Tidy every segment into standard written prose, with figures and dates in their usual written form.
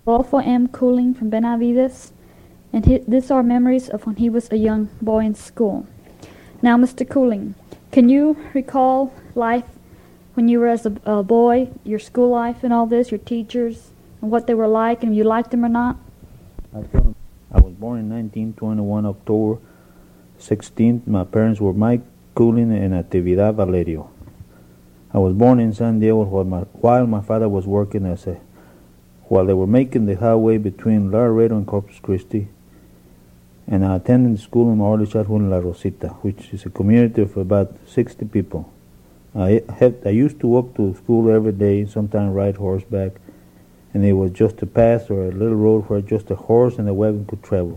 Rodolfo M. Cooling from Benavides, and these are memories of when he was a young boy in school. Now, Mr. Cooling, can you recall life when you were as a boy, your school life and all this, your teachers, and what they were like, and if you liked them or not? I was born in 1921, October 16th. My parents were Mike Cooling and Natividad Valerio. I was born in San Diego while my father was working while they were making the highway between Laredo and Corpus Christi, and I attended school in my early childhood in La Rosita, which is a community of about 60 people. I used to walk to school every day, sometimes ride horseback, and it was just a path or a little road where just a horse and a wagon could travel.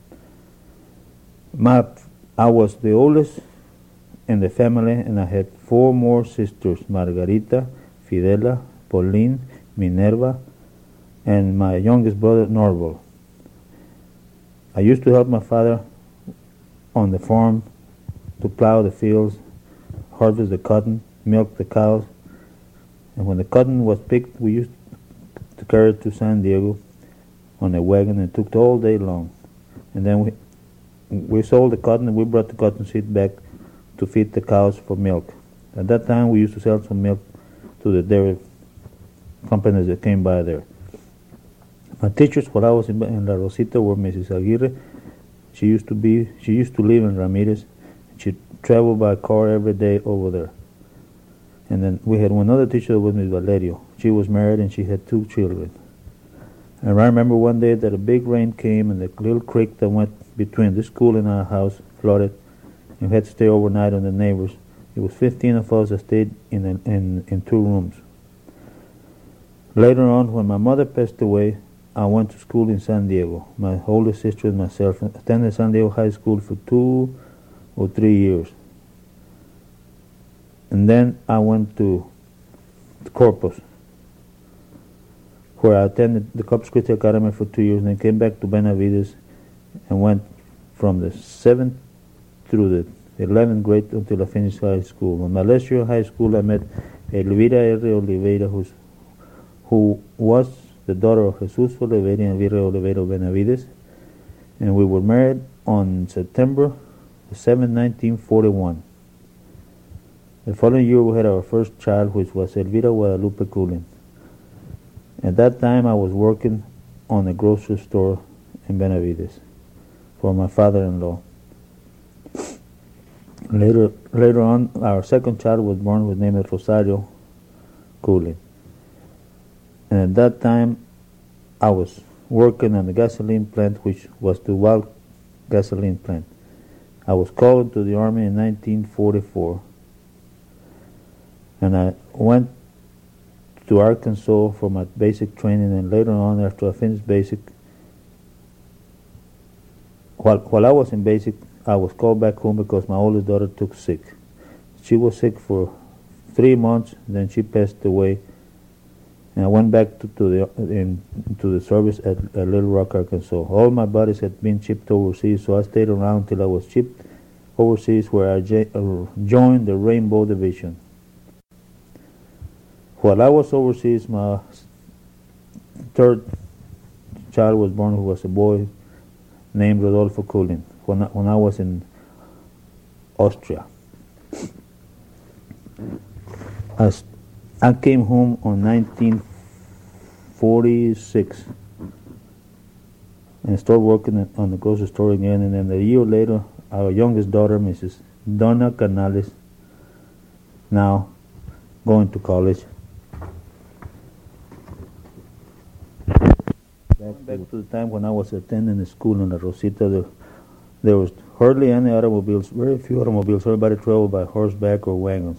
I was the oldest in the family, and I had 4 more sisters, Margarita, Fidela, Pauline, Minerva, and my youngest brother, Norval. I used to help my father on the farm to plow the fields, harvest the cotton, milk the cows, and when the cotton was picked, we used to carry it to San Diego on a wagon, and it took all day long. And then we sold the cotton, and we brought the cotton seed back to feed the cows for milk. At that time, we used to sell some milk to the dairy companies that came by there. My teachers while I was in La Rosita were Mrs. Aguirre. She used to live in Ramirez. She traveled by car every day over there. And then we had one other teacher that was Miss Valerio. She was married and she had 2 children. And I remember one day that a big rain came and the little creek that went between this school and our house flooded, and we had to stay overnight on the neighbors. It was 15 of us that stayed in 2 rooms. Later on, when my mother passed away, I went to school in San Diego. My oldest sister and myself attended San Diego High School for 2 or 3 years. And then I went to Corpus, where I attended the Corpus Christi Academy for 2 years, and then came back to Benavides and went from the 7th through the 11th grade until I finished high school. In my last year of high school, I met Elvira R. Oliveira, who was the daughter of Jesus Oliveira and Elvira Oliveira of Benavides, and we were married on September 7, 1941. The following year, we had our first child, which was Elvira Guadalupe Cooling. At that time, I was working on a grocery store in Benavides for my father-in-law. Later on, our second child was born with name of Rosario Cooling. And at that time, I was working on the gasoline plant, which was the Wild gasoline plant. I was called to the Army in 1944. And I went to Arkansas for my basic training, and later on, after I finished basic, while I was in basic, I was called back home because my oldest daughter took sick. She was sick for 3 months, then she passed away, and I went back to the service at Little Rock, Arkansas. All my buddies had been shipped overseas, so I stayed around till I was shipped overseas, where I joined the Rainbow Division. While I was overseas, my 3rd child was born, who was a boy named Rodolfo Cooling, when I was in Austria. I came home on 1946 and started working on the grocery store again, and then a year later, our youngest daughter, Mrs. Donna Canales, now going to college. Back to the time when I was attending the school in La Rosita, there was hardly any automobiles, very few automobiles. Everybody traveled by horseback or wagons.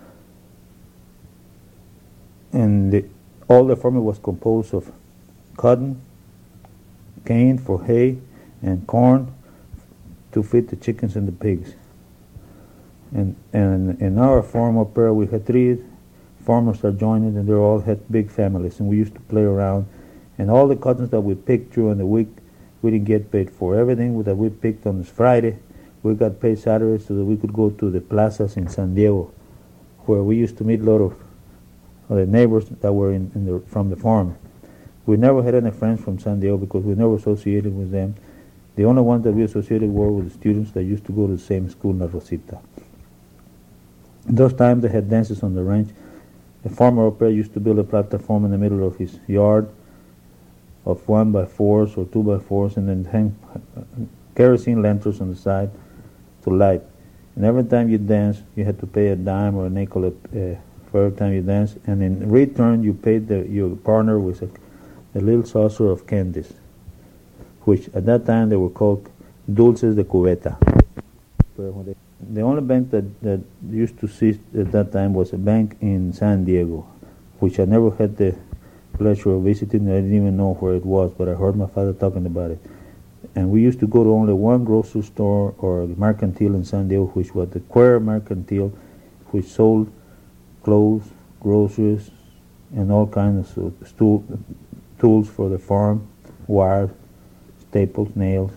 And all the farming was composed of cotton, cane for hay, and corn to feed the chickens and the pigs. And in our farm up there, we had 3 farmers that joined it, and they all had big families, and we used to play around. And all the cottons that we picked during the week, we didn't get paid for. Everything that we picked on Friday, we got paid Saturday, so that we could go to the plazas in San Diego, where we used to meet a lot of the neighbors that were from the farm. We never had any friends from San Diego because we never associated with them. The only ones that we associated were with the students that used to go to the same school in La Rosita. In those times they had dances on the ranch. The farmer up there used to build a platform in the middle of his yard of 1x4s or 2x4s and then hang kerosene lanterns on the side to light. And every time you dance, you had to pay a dime or a nickel for every time you dance. And in return, you paid your partner with a little saucer of candies, which at that time they were called dulces de cubeta. The only bank that used to exist at that time was a bank in San Diego, which I never had the pleasure of visiting. I didn't even know where it was, but I heard my father talking about it. And we used to go to only one grocery store or mercantile in San Diego, which was the Quer Mercantile, which sold clothes, groceries, and all kinds of tools for the farm, wires, staples, nails.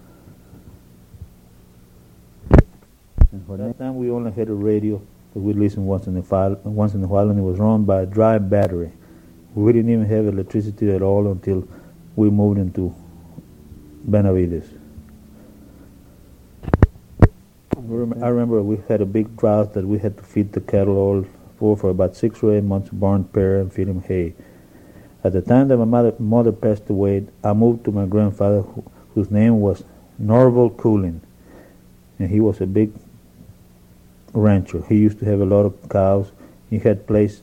And for that time, we only had a radio that we listened once in a while, and it was run by a dry battery. We didn't even have electricity at all until we moved into Benavides. I remember we had a big drought that we had to feed the cattle all for about 6 or 8 months, barn pair and feed them hay. At the time that my mother passed away, I moved to my grandfather, whose name was Norval Cooling, and he was a big rancher. He used to have a lot of cows. He had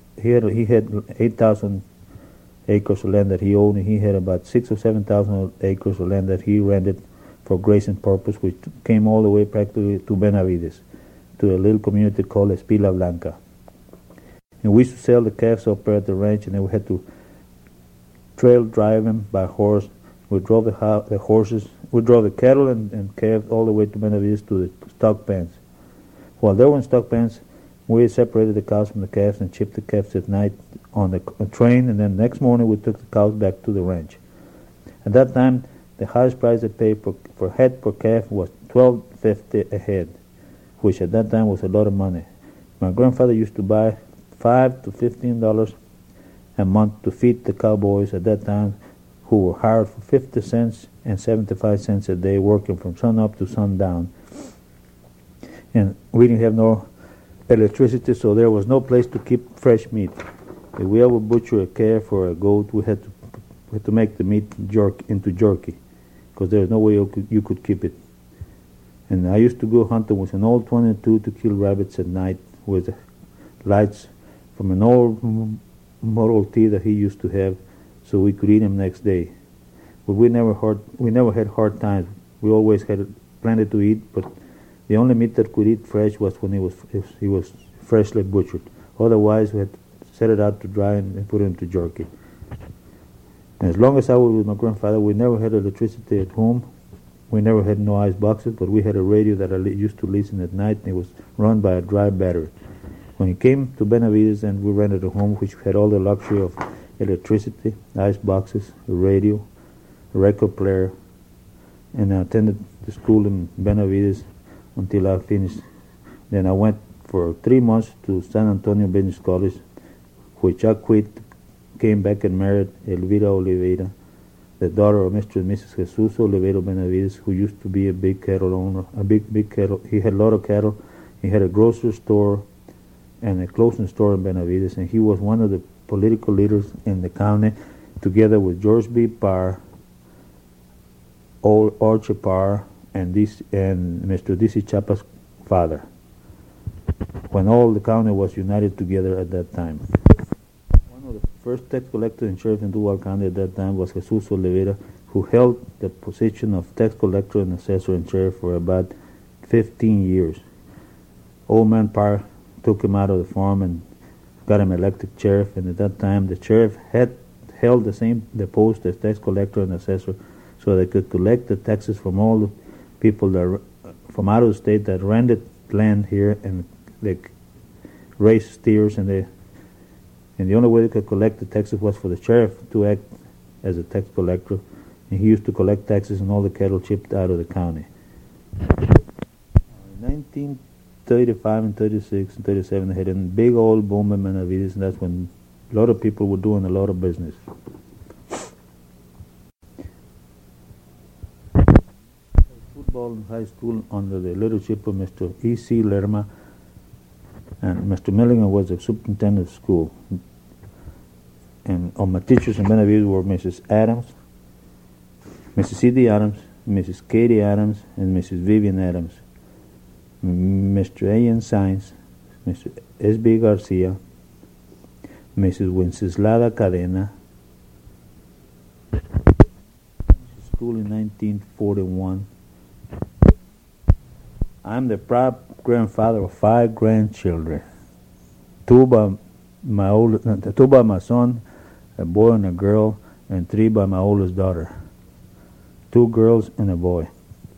8,000 acres of land that he owned, and he had about 6,000 or 7,000 acres of land that he rented for grazing purpose, which came all the way practically to Benavides, to a little community called Espila Blanca. And we used to sell the calves up there at the ranch, and then we had to trail drive them by horse. We drove the horses, we drove the cattle and calves all the way to Benavides to the stock pens. While they were in stock pens, we separated the cows from the calves and shipped the calves at night on the train, and then next morning we took the cows back to the ranch. At that time, the highest price they paid per head per calf was $12.50 a head, which at that time was a lot of money. My grandfather used to buy $5 to $15 a month to feed the cowboys at that time, who were hired for 50 cents and 75 cents a day, working from sun up to sundown. And we didn't have no electricity, so there was no place to keep fresh meat. If we ever butcher a calf or a goat, we had to make the meat into jerky, because there was no way you could keep it. And I used to go hunting with an old 22 to kill rabbits at night with lights from an old Model T that he used to have, so we could eat them next day. But we never had hard times. We always had plenty to eat, but the only meat that could eat fresh was when he was freshly butchered. Otherwise, we had to set it out to dry and put it into jerky. And as long as I was with my grandfather, we never had electricity at home. We never had no ice boxes, but we had a radio that I used to listen at night, and it was run by a dry battery. When he came to Benavides, and we rented a home which had all the luxury of electricity, ice boxes, a radio, a record player, and I attended the school in Benavides until I finished. Then I went for 3 months to San Antonio Business College, which I quit, came back and married Elvira Oliveira, the daughter of Mr. and Mrs. Jesus Oliveira Benavides, who used to be a big cattle owner, big cattle. He had a lot of cattle. He had a grocery store and a clothing store in Benavides, and he was one of the political leaders in the county, together with George B. Parr, Archie Parr, and Mr. D.C. Chapa's father, when all the county was united together at that time. One of the first tax collectors and sheriff in Duval County at that time was Jesus Oliveira, who held the position of tax collector and assessor and sheriff for about 15 years. Old man Parr took him out of the farm and got him elected sheriff, and at that time the sheriff had held the post as tax collector and assessor, so they could collect the taxes from all the people that from out of the state that rented land here, and they raised steers, and the only way they could collect the taxes was for the sheriff to act as a tax collector, and he used to collect taxes on all the cattle shipped out of the county. In 1935 and 36 and 37, they had a big old boom in Benavides, and that's when a lot of people were doing a lot of business. football high school under the leadership of Mr. E.C. Lerma, and Mr. Milligan was the superintendent of school. And all my teachers in Benavides were Mrs. Adams, Mrs. C.D. Adams, Mrs. Katie Adams, and Mrs. Vivian Adams, Mr. A.N. Sainz, Mr. S.B. Garcia, Mrs. Wenceslada Cadena. School in 1941. I'm the proud grandfather of 5 grandchildren. 2 by my son, a boy and a girl, and 3 by my oldest daughter. 2 girls and a boy.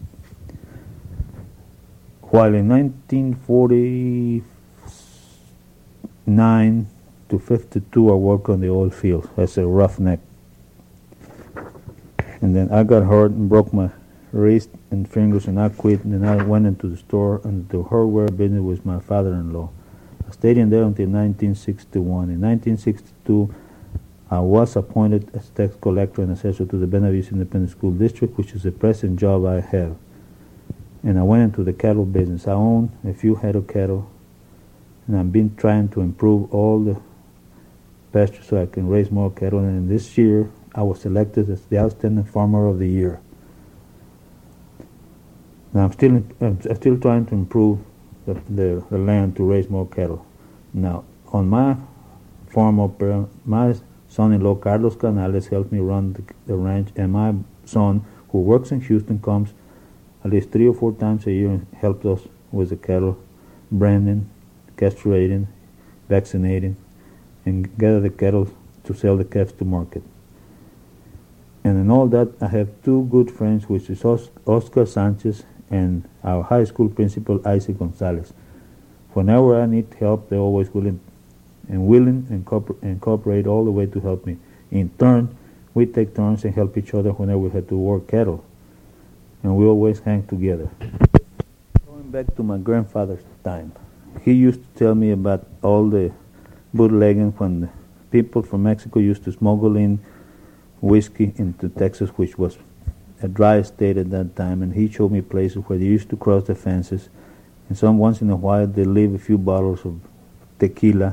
While in 1949 to 52 I worked on the oil field as a roughneck. And then I got hurt and broke my wrist and fingers, and I quit, and then I went into the store and the hardware business with my father-in-law. I stayed in there until 1961. In 1962, I was appointed as tax collector and assessor to the Benavides Independent School District, which is the present job I have. And I went into the cattle business. I own a few head of cattle, and I've been trying to improve all the pastures so I can raise more cattle. And this year, I was selected as the Outstanding Farmer of the Year. Now I'm still trying to improve the land to raise more cattle. Now on my farm up there, my son-in-law Carlos Canales helps me run the ranch, and my son, who works in Houston, comes at least 3 or 4 times a year and helps us with the cattle, branding, castrating, vaccinating, and gather the cattle to sell the calves to market. And in all that, I have 2 good friends, which is Oscar Sanchez and our high school principal, Isaac Gonzalez. Whenever I need help, they're always willing and cooperate all the way to help me. In turn, we take turns and help each other whenever we have to work cattle. And we always hang together. Going back to my grandfather's time, he used to tell me about all the bootlegging when the people from Mexico used to smuggle in whiskey into Texas, which was a dry state at that time, and he showed me places where they used to cross the fences, and once in a while they leave a few bottles of tequila,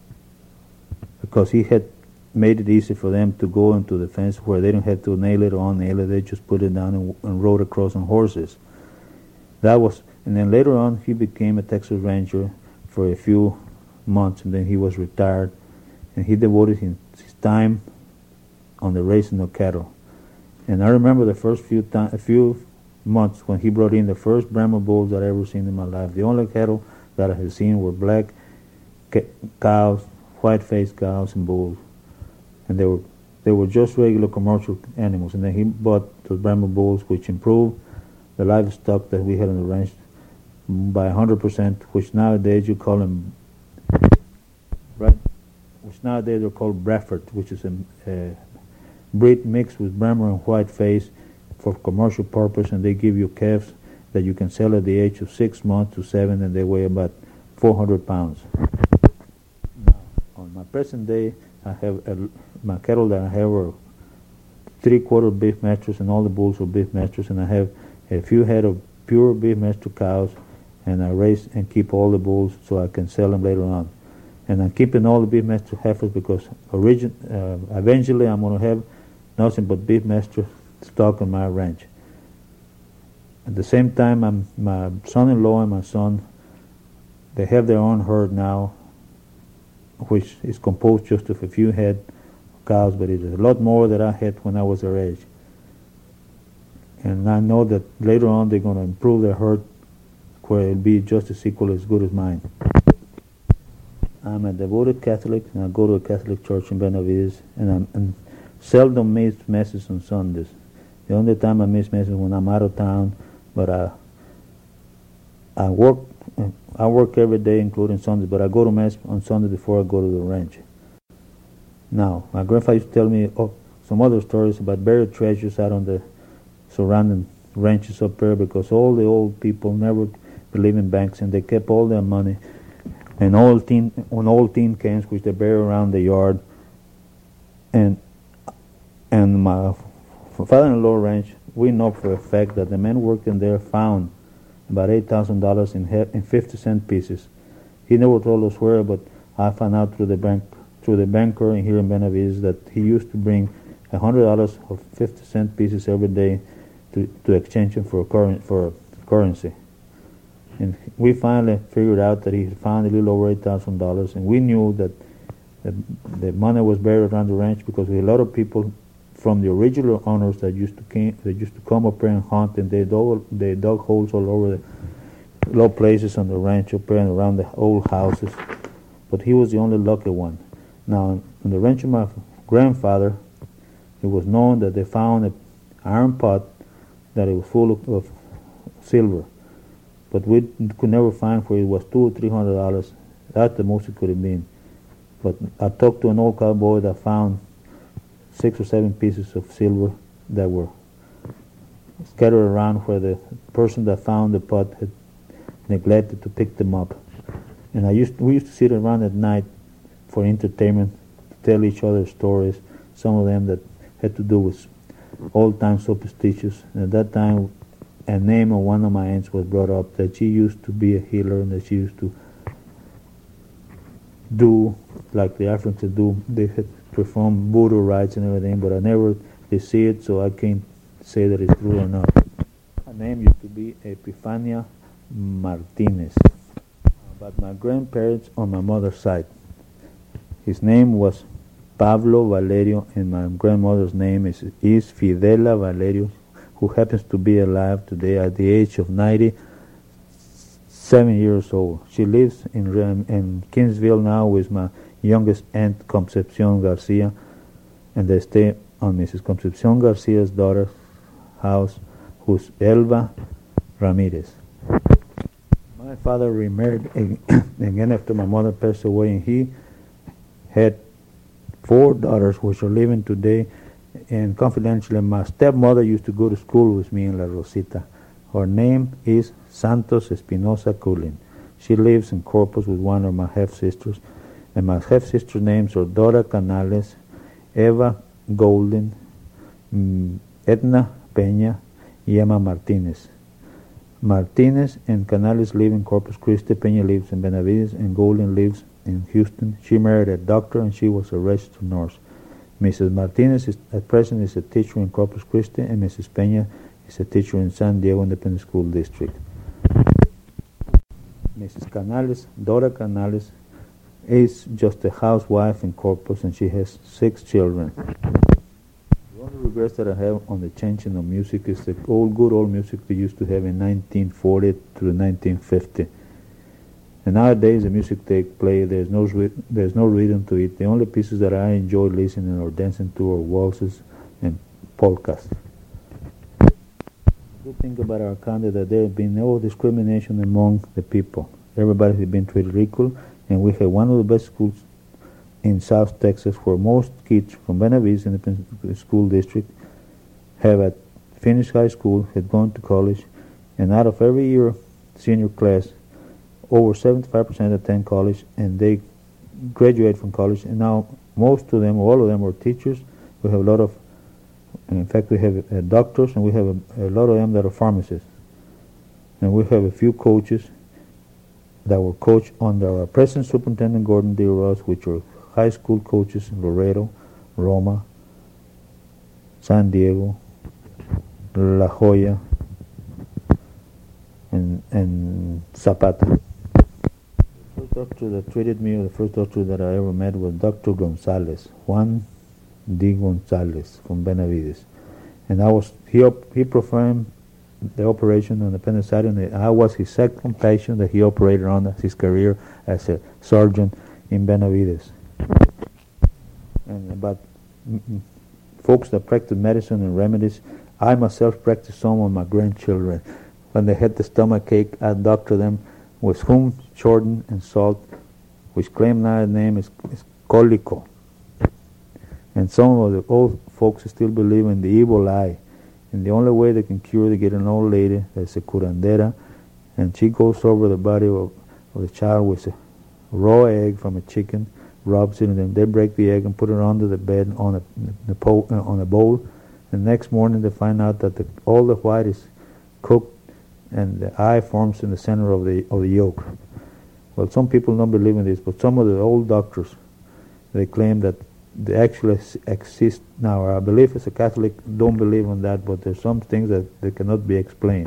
because he had made it easy for them to go into the fence where they don't have to nail it, they just put it down and rode across on horses. And then later on he became a Texas Ranger for a few months, and then he was retired, and he devoted his time on the raising of cattle. And I remember the first few months when he brought in the first Brahma bulls that I ever seen in my life. The only cattle that I had seen were black cows, white-faced cows, and bulls, and they were just regular commercial animals. And then he bought those Brahma bulls, which improved the livestock that we had on the ranch by 100%, which nowadays you call them, right? Which nowadays they're called Bradford, which is a breed mixed with Brahma and white face for commercial purpose, and they give you calves that you can sell at the age of 6 months to 7, and they weigh about 400 pounds. Now, on my present day, I have my cattle that I have are 3/4 beef masters, and all the bulls are beef masters, and I have a few head of pure beef master cows, and I raise and keep all the bulls so I can sell them later on. And I'm keeping all the beef master heifers because eventually I'm going to have nothing but beef master stock on my ranch. At the same time, my son-in-law and my son, they have their own herd now, which is composed just of a few head of cows, but it's a lot more than I had when I was their age. And I know that later on they're going to improve their herd where it'll be just as equal as good as mine. I'm a devoted Catholic, and I go to a Catholic church in Benavides, and I seldom miss masses on Sundays. The only time I miss masses is when I'm out of town, but I work every day, including Sundays, but I go to Mass on Sunday before I go to the ranch. Now, my grandfather used to tell me some other stories about buried treasures out on the surrounding ranches up there, because all the old people never believed in banks, and they kept all their money in old tin cans, which they bury around the yard. And my father-in-law ranch we know for a fact that the men working there found about $8,000 in 50-cent pieces. He never told us where, but I found out through the banker here in Benavides that he used to bring $100 of 50-cent pieces every day to exchange them for currency. And we finally figured out that he found a little over $8,000, and we knew that the money was buried around the ranch because we had a lot of people from the original owners that used to come up here and hunt, and they dug holes all over the low places on the ranch up here and around the old houses. But he was the only lucky one. Now, on the ranch of my grandfather, it was known that they found an iron pot that it was full of silver. But we could never find where it was $200 or $300. That's the most it could have been. But I talked to an old cowboy that found 6 or 7 pieces of silver that were scattered around where the person that found the pot had neglected to pick them up. And we used to sit around at night for entertainment, to tell each other stories, some of them that had to do with old-time superstitions. And at that time, a name of one of my aunts was brought up, that she used to be a healer and that she used to do like the Africans do. They had performed voodoo rites and everything, but I never did see it, so I can't say that it's true or not. Her name used to be Epifania Martinez. But my grandparents on my mother's side, his name was Pablo Valerio, and my grandmother's name is Fidela Valerio, who happens to be alive today at the age of 97 years old. She lives in Kingsville now with my youngest aunt, Concepcion Garcia, and they stay on Mrs. Concepcion Garcia's daughter's house, who's Elva Ramirez. My father remarried again after my mother passed away, and he had 4 daughters which are living today. And confidentially, my stepmother used to go to school with me in La Rosita. Her name is Santos Espinosa Culin. She lives in Corpus with one of my half-sisters. And my half-sisters' names are Dora Canales, Eva Golden, Edna Peña, y Emma Martinez. Martinez and Canales live in Corpus Christi, Peña lives in Benavides, and Golden lives in Houston. She married a doctor and she was a registered nurse. Mrs. Martinez at present is a teacher in Corpus Christi, and Mrs. Peña is a teacher in San Diego Independent School District. Mrs. Canales, Dora Canales, is just a housewife in Corpus, and she has 6 children. The only regrets that I have on the changing of music is the good old music they used to have in 1940 to 1950. And nowadays the music they play, there's no rhythm to it. The only pieces that I enjoy listening or dancing to are waltzes and polkas. The good thing about our country that there has been no discrimination among the people. Everybody has been treated equal, and we have one of the best schools in South Texas, where most kids from Benavides Independent School District have finished high school, had gone to college, and out of every year senior class, over 75% attend college, and they graduate from college. And now most of them, all of them, are teachers. We have a lot of, in fact, we have doctors, and we have a lot of them that are pharmacists. And we have a few coaches that were coached under our present Superintendent Gordon D. Ross, which are high school coaches in Laredo, Roma, San Diego, La Joya, and Zapata. The first doctor that treated me, or the first doctor that I ever met, was Dr. Gonzalez, Juan D. Gonzalez from Benavides. And he performed the operation on the appendicitis, and I was his second patient that he operated on his career as a surgeon in Benavides. And about folks that practice medicine and remedies, I myself practiced some on my grandchildren. When they had the stomach ache, I doctored them with hum, shorten, and salt, which claim now the name is colico. And some of the old folks still believe in the evil eye. And the only way they can cure, they get an old lady that's a curandera, and she goes over the body of the child with a raw egg from a chicken, rubs it, and then they break the egg and put it under the bed on a bowl, The next morning they find out that all the white is cooked and the eye forms in the center of the yolk. Well, some people don't believe in this, but some of the old doctors, they claim that they actually exist now. I believe as a Catholic, don't believe in that, but there's some things that they cannot be explained.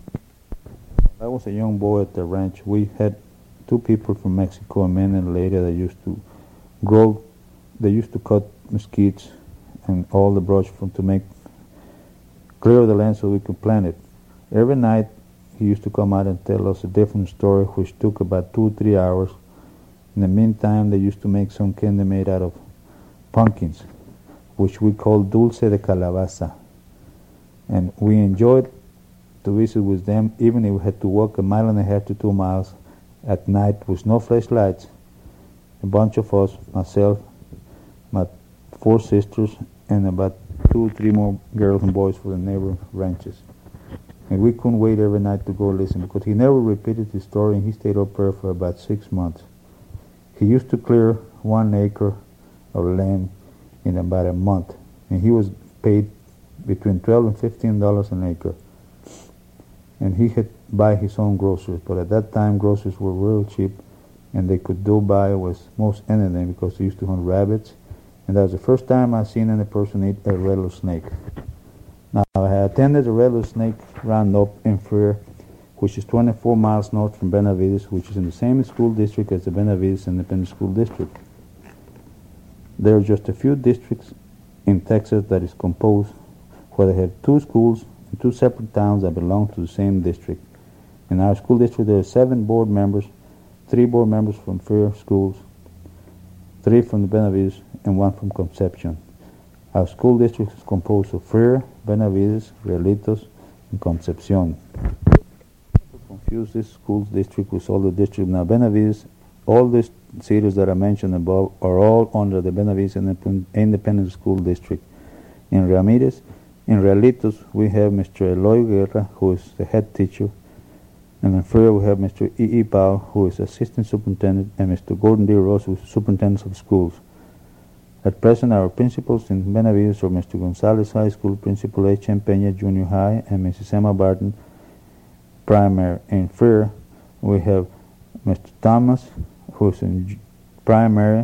I was a young boy at the ranch. We had two people from Mexico, a man and a lady that used to grow. They used to cut mesquites and all the brush to make clear the land so we could plant it. Every night he used to come out and tell us a different story, which took about 2 or 3 hours. In the meantime, they used to make some candy made out of pumpkins, which we call dulce de calabaza. And we enjoyed to visit with them, even if we had to walk 1.5 miles to 2 miles at night with no flashlights. A bunch of us, myself, my 4 sisters, and about 2 or 3 more girls and boys from the neighbor ranches. And we couldn't wait every night to go listen, because he never repeated his story, and he stayed up there for about 6 months. He used to clear 1 acre of land in about a month, and he was paid between $12 and $15 an acre. And he had buy his own groceries, but at that time groceries were real cheap, and they could do buy with most anything, because they used to hunt rabbits. And that was the first time I seen any person eat a rattlesnake. Now, I attended the rattlesnake roundup in Freer, which is 24 miles north from Benavides, which is in the same school district as the Benavides Independent School District. There are just a few districts in Texas that is composed where they have 2 schools in 2 separate towns that belong to the same district. In our school district, there are 7 board members, 3 board members from Freer schools, 3 from the Benavides, and 1 from Concepcion. Our school district is composed of Freer, Benavides, Realitos, and Concepcion. People confuse this school district with all the districts. Now, Benavides, all these cities that I mentioned above are all under the Benavides Independent School District. In Ramirez, in Realitos, we have Mr. Eloy Guerra, who is the head teacher, and in Freer we have Mr. E. Pao, who is assistant superintendent, and Mr. Gordon D. Ross, who is superintendent of schools. At present, our principals in Benavides are Mr. Gonzalez High School Principal H. M. Peña Junior High, and Mrs. Emma Barton, primary. In Freer, we have Mr. Thomas, who is in primary.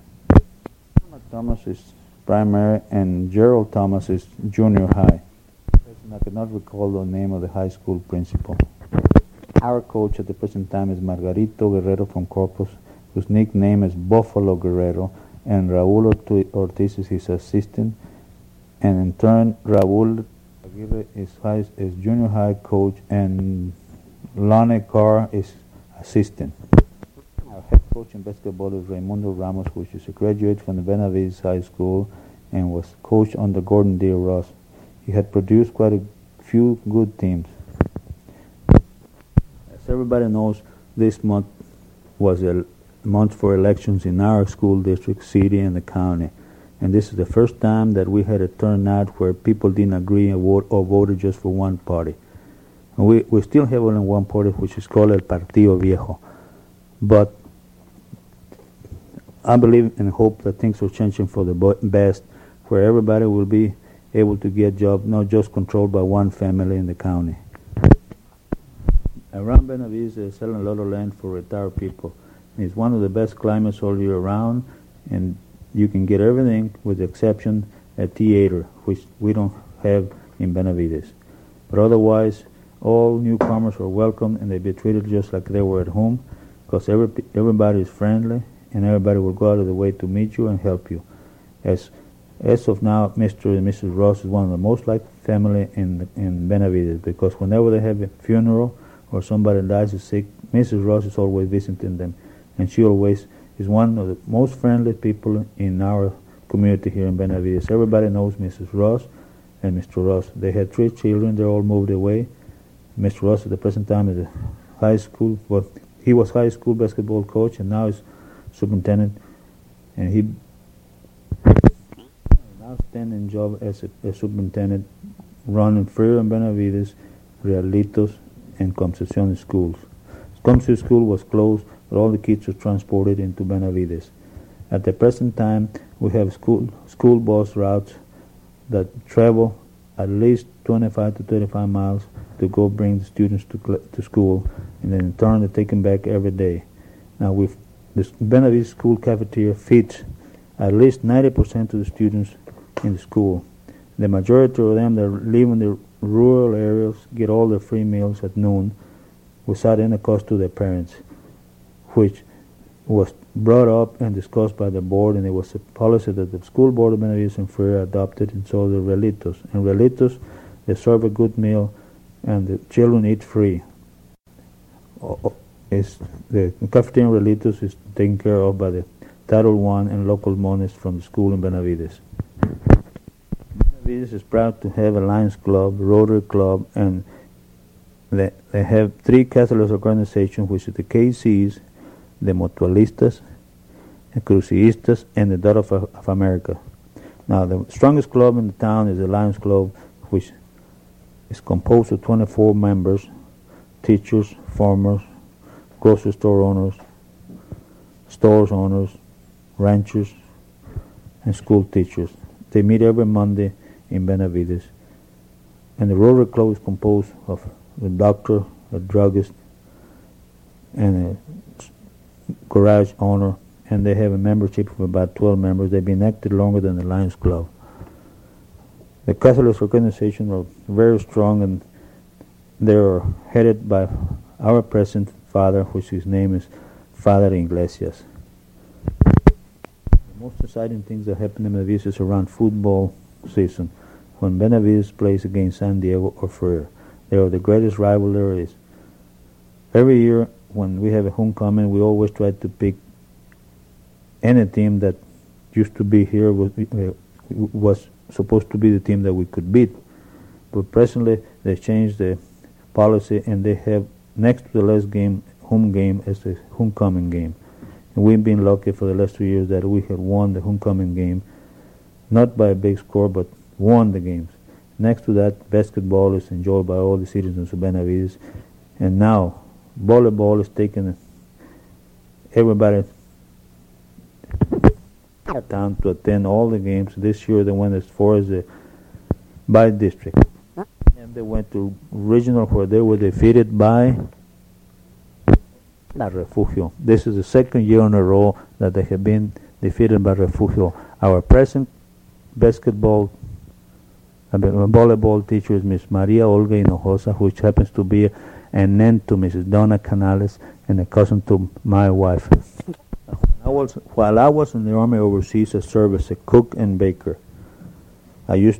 Thomas is primary, and Gerald Thomas is junior high. I cannot recall the name of the high school principal. Our coach at the present time is Margarito Guerrero from Corpus, whose nickname is Buffalo Guerrero, and Raul Ortiz is his assistant, and in turn Raul Aguirre is junior high coach, and Lonnie Carr is assistant. Our head coach in basketball is Raimundo Ramos, which is a graduate from the Benavides High School and was coached under Gordon D. Ross. He had produced quite a few good teams. As everybody knows, this month was a month for elections in our school district, city, and the county. And this is the first time that we had a turnout where people didn't agree and voted just for one party. And we still have only one party, which is called El Partido Viejo. But I believe and hope that things are changing for the best, where everybody will be able to get jobs, not just controlled by one family in the county. Around Benavides, they're selling a lot of land for retired people. It's one of the best climates all year round, and you can get everything with the exception a theater, which we don't have in Benavides. But otherwise, all newcomers are welcome, and they be treated just like they were at home, because everybody is friendly, and everybody will go out of the way to meet you and help you. As of now, Mr. and Mrs. Ross is one of the most liked family in Benavides, because whenever they have a funeral or somebody dies is sick, Mrs. Ross is always visiting them. And she always is one of the most friendly people in our community here in Benavides. Everybody knows Mrs. Ross and Mr. Ross. They had 3 children. They all moved away. Mr. Ross at the present time is a high school, but he was high school basketball coach, and now is superintendent. And he an outstanding job as a superintendent, running Freer and Benavides, Realitos, and Concepcion schools. Concepcion school was closed, but all the kids are transported into Benavides. At the present time, we have school bus routes that travel at least 25 to 35 miles to go bring the students to school, and then in turn they take them back every day. Now, this Benavides school cafeteria feeds at least 90% of the students in the school. The majority of them that live in the rural areas get all their free meals at noon without any cost to their parents, which was brought up and discussed by the board, and it was a policy that the school board of Benavides and Freire adopted, and so the Relitos. In Relitos, they serve a good meal, and the children eat free. The cafeteria in Relitos is taken care of by the Title I and local monies from the school in Benavides. Benavides is proud to have a Lions Club, Rotary Club, and they have 3 Catholic organizations, which is the KCs, the Mutualistas, the Crucistas, and the Daughter of America. Now, the strongest club in the town is the Lions Club, which is composed of 24 members, teachers, farmers, grocery store owners, stores owners, ranchers, and school teachers. They meet every Monday in Benavides. And the Rotary Club is composed of a doctor, a druggist, and a garage owner, and they have a membership of about 12 members. They've been active longer than the Lions Club. The Catholic organizations are very strong, and they are headed by our present father, which his name is Father Iglesias. The most exciting things that happen in Benavides is around football season, when Benavides plays against San Diego or Freire. They are the greatest rivalries. Every year when we have a homecoming, we always try to pick any team that used to be here was supposed to be the team that we could beat. But presently they changed the policy, and they have next to the last game, home game, as the homecoming game. And we've been lucky for the last 2 years that we have won the homecoming game, not by a big score, but won the games. Next to that, basketball is enjoyed by all the citizens of Benavides, and now volleyball is taking everybody town to attend all the games. This year they went as far as the by district, and they went to regional, where they were defeated by Refugio. This is the second year in a row that they have been defeated by Refugio. Our present volleyball teacher is Miss Maria Olga Hinojosa, which happens to be an aunt to Mrs. Donna Canales and a cousin to my wife. While I was in the Army overseas, I served as a cook and baker. I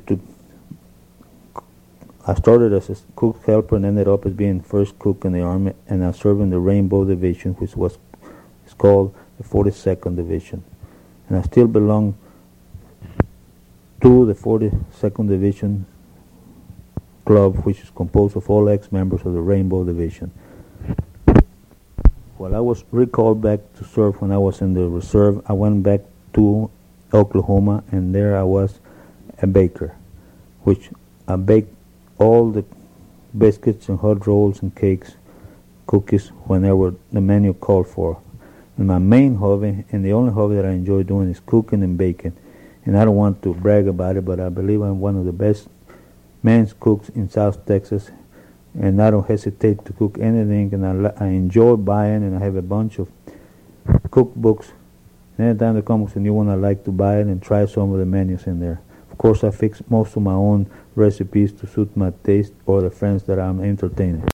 started as a cook helper and ended up as being first cook in the Army, and I served in the Rainbow Division, which is called the 42nd Division. And I still belong to the 42nd Division Club, which is composed of all ex-members of the Rainbow Division. While I was recalled back to serve when I was in the reserve, I went back to Oklahoma, and there I was a baker, which I baked all the biscuits and hot rolls and cakes, cookies, whenever the menu called for. And my main hobby, and the only hobby that I enjoy doing, is cooking and baking. And I don't want to brag about it, but I believe I'm one of the best men's cooks in South Texas, and I don't hesitate to cook anything, and I enjoy buying, and I have a bunch of cookbooks. And anytime there comes a new one, I like to buy it and try some of the menus in there. Of course, I fix most of my own recipes to suit my taste or the friends that I'm entertaining.